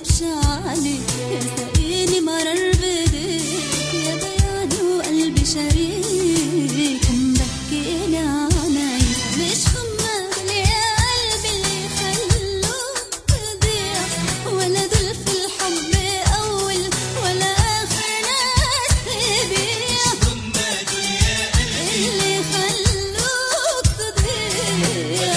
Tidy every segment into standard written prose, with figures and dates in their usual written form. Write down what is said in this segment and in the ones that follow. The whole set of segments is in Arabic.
اكدبش عليك يا سقيني مرر بديك يا ضياني وقلبي شريك مبكيني عناي مش هما دول يا قلبي اللي خلوك تضيع ولا دول في الحب اول ولا اخر ناس تبيع مش هما دول يا قلبي اللي خلوك تضيع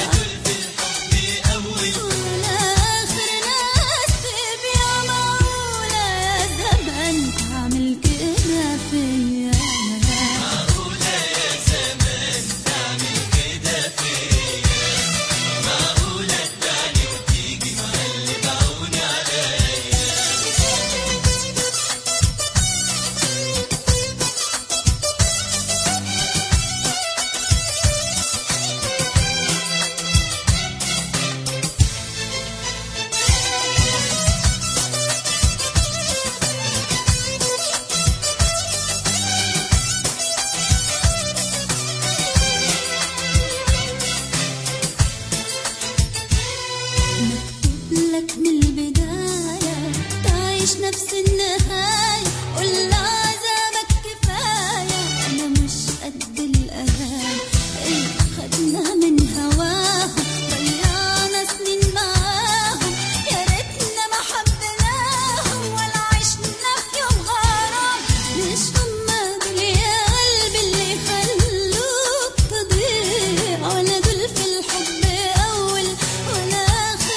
من البداية تعيش نفس النهاية قول عذابك كفاية أنا مش قد الأذى اللي خدنا من هواهم ضيعنا سنين معاهم يا ريتنا ما حبيناهم ولا عشنا في يوم غرام مش هما دول يا قلبي اللي خلوك تضيع ولا دول في الحب أول ولا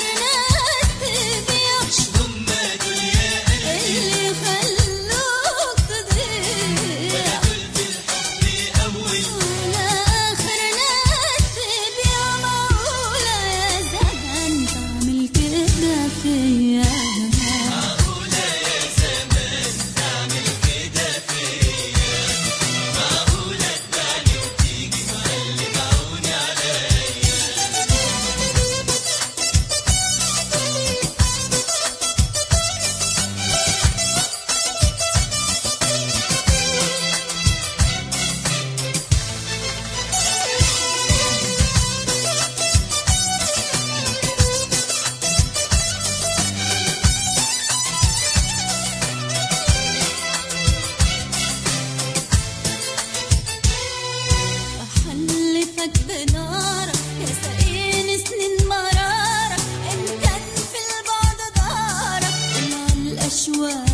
بنارك يا سقيني سنين مرارك إن كان في البعد دارك مع الأشواق